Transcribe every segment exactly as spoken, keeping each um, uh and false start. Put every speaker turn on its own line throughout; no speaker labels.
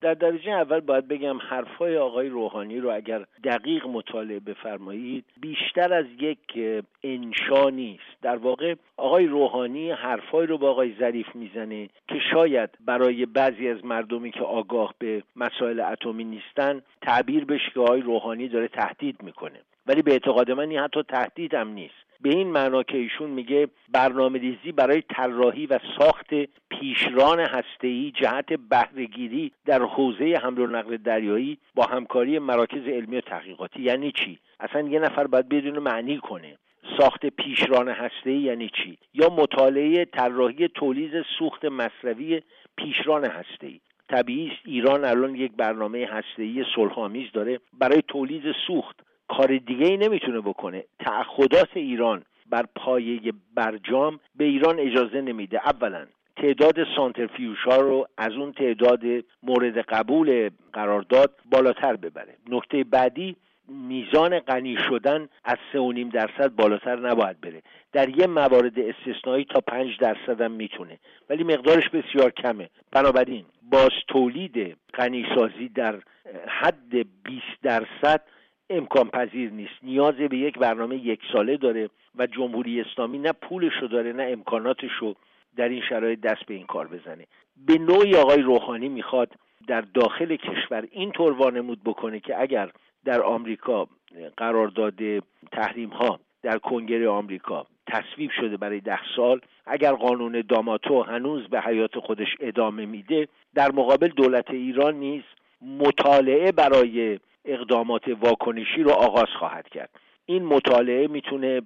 در درجه اول باید بگم حرفای آقای روحانی رو اگر دقیق مطالعه بفرمایید بیشتر از یک انشا نیست. در واقع آقای روحانی حرفای رو با آقای ظریف میزنه که شاید برای بعضی از مردمی که آگاه به مسائل اتمی نیستن تعبیر بشه که آقای روحانی داره تهدید میکنه، ولی به اعتقاد من این حتی تهدید هم نیست. به این معنا که ایشون میگه برنامه‌ریزی برای طراحی و ساخت پیشران هسته‌ای جهت بهره‌گیری در حوزه حمل و نقل دریایی با همکاری مراکز علمی و تحقیقاتی. یعنی چی؟ اصلا یه نفر باید بدون معنی کنه ساخت پیشران هسته‌ای یعنی چی، یا مطالعه طراحی تولید سوخت مصرفی پیشران هسته‌ای. طبیعی است ایران الان یک برنامه هسته‌ای صلح‌آمیز داره برای تولید سوخت، کار دیگه ای نمیتونه بکنه. تعهدات ایران بر پایه برجام به ایران اجازه نمیده اولا تعداد سانترفیوژ ها رو از اون تعداد مورد قبول قرارداد بالاتر ببره. نکته بعدی میزان غنی شدن از سه و نیم درصد بالاتر نباید بره. در یه موارد استثنایی تا پنج درصد هم میتونه، ولی مقدارش بسیار کمه. بنابراین باز تولید غنیسازی در حد بیست درصد امکان پذیر نیست. نیاز به یک برنامه یک ساله داره و جمهوری اسلامی نه پولشو داره نه امکاناتشو در این شرایط دست به این کار بزنه. به نوعی آقای روحانی میخواد در داخل کشور این طور وانمود بکنه که اگر در آمریکا قرارداد تحریم ها در کنگره آمریکا تصویب شده برای ده سال، اگر قانون داماتو هنوز به حیات خودش ادامه میده، در مقابل دولت ایران نیز مطالعه برای اقدامات واکنشی رو آغاز خواهد کرد. این مطالعه میتونه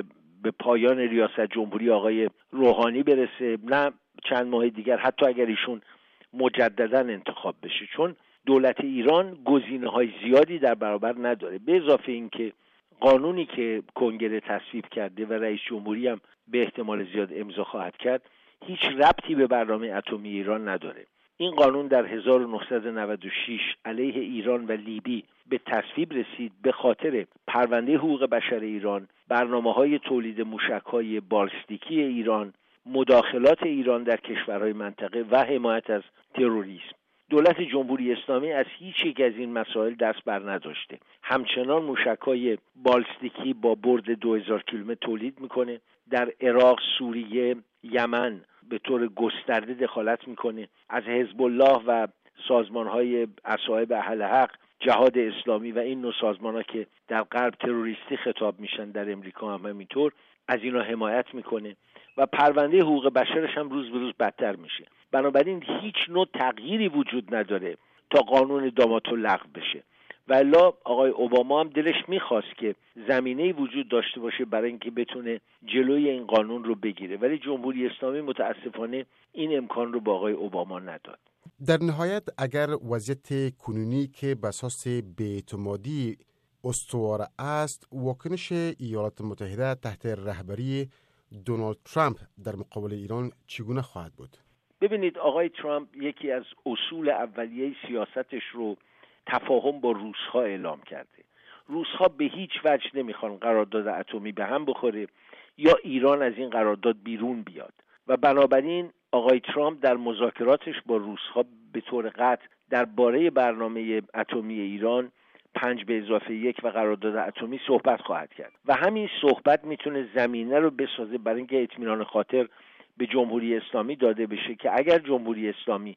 به پایان ریاست جمهوری آقای روحانی برسه، نه چند ماه دیگر، حتی اگر ایشون مجددا انتخاب بشه، چون دولت ایران گزینه‌های زیادی در برابر نداره. به اضافه اینکه قانونی که کنگره تصویب کرده و رئیس جمهوری هم به احتمال زیاد امضا خواهد کرد هیچ ربطی به برنامه اتمی ایران نداره. این قانون در هزار و نهصد و نود و شش علیه ایران و لیبی به تصویب رسید به خاطر پرونده حقوق بشر ایران، برنامه‌های تولید موشک‌های بالستیکی ایران، مداخلات ایران در کشورهای منطقه و حمایت از تروریسم. دولت جمهوری اسلامی از هیچ یک از این مسائل دست بر نداشته. همچنان موشک‌های بالستیکی با برد دو هزار کیلومتر تولید میکنه. در عراق، سوریه، یمن به طور گسترده دخالت میکنه. از حزب الله و سازمان‌های اصحاب اهل حق، جهاد اسلامی و این نوع سازمان‌ها که در غرب تروریستی خطاب میشن، در امریکا هم همینطور، از اینا حمایت میکنه و پرونده حقوق بشرش هم روز به روز بدتر میشه. بنابراین هیچ نوع تغییری وجود نداره تا قانون داماتو لغو بشه. والا آقای اوباما هم دلش میخواست که زمینه‌ای وجود داشته باشه برای اینکه بتونه جلوی این قانون رو بگیره، ولی جمهوری اسلامی متاسفانه این امکان رو با آقای اوباما نداد.
در نهایت اگر وضعیت کنونی که به اساس بی‌اعتمادی استوار است، واکنش ایالات متحده تحت رهبری دونالد ترامپ در مقابل ایران چگونه خواهد بود؟
ببینید، آقای ترامپ یکی از اصول اولیه سیاستش رو تفاهم با روس‌ها اعلام کرده. روس‌ها به هیچ وجه نمیخوان قرارداد اتمی به هم بخوره یا ایران از این قرارداد بیرون بیاد و بنابراین آقای ترامپ در مذاکراتش با روس‌ها به طور قطع درباره برنامه اتمی ایران پنج به اضافه یک و قرارداد اتمی صحبت خواهد کرد و همین صحبت میتونه زمینه رو بسازه برای اینکه اطمینان خاطر به جمهوری اسلامی داده بشه که اگر جمهوری اسلامی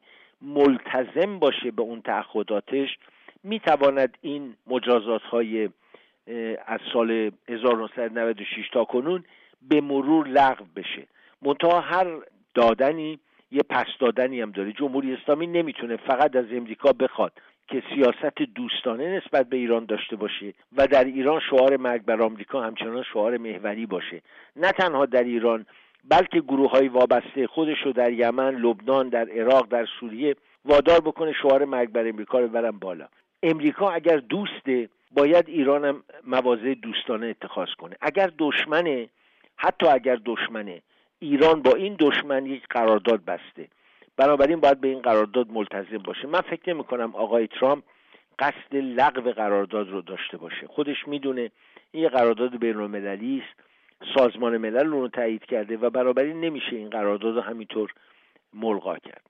ملتزم باشه به اون تعهداتش میتواند این مجازات‌های از سال هزار و نهصد و نود و شش تا کنون به مرور لغو بشه. منتها هر دادنی یه پس دادنی هم داره. جمهوری اسلامی نمیتونه فقط از امریکا بخواد که سیاست دوستانه نسبت به ایران داشته باشه و در ایران شعار مرگ بر آمریکا همچنان شعار محوری باشه. نه تنها در ایران بلکه گروه‌های وابسته خودش رو در یمن، لبنان، در عراق، در سوریه وادار بکنه شعار مرگ بر امریکا رو ببرن بالا. امریکا اگر دوسته باید ایران هم مواضع دوستانه اتخاذ کنه. اگر دشمنه، حتی اگر دشمنه، ایران با این دشمن یک قرارداد بسته، بنابراین باید به این قرارداد ملتزم باشه. من فکر نمی کنم آقای ترامپ قصد لغو قرارداد رو داشته باشه. خودش میدونه این قرارداد بین‌المللی است، سازمان ملل رو تایید کرده و بنابراین نمیشه این قرارداد رو همینطور ملغا کرد.